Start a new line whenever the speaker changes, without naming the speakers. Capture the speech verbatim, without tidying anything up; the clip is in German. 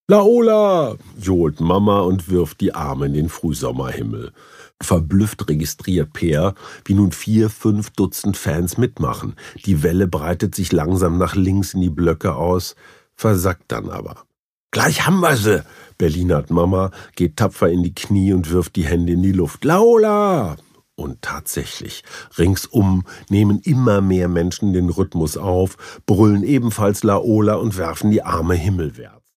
Laola, johlt Mama und wirft die Arme in den Frühsommerhimmel. Verblüfft registriert Peer, wie nun vier, fünf Dutzend Fans mitmachen. Die Welle breitet sich langsam nach links in die Blöcke aus, versackt dann aber. »Gleich haben wir sie«, berlinert Mama, geht tapfer in die Knie und wirft die Hände in die Luft. »Laola!« Und tatsächlich, ringsum nehmen immer mehr Menschen den Rhythmus auf, brüllen ebenfalls Laola und werfen die Arme himmelwärts.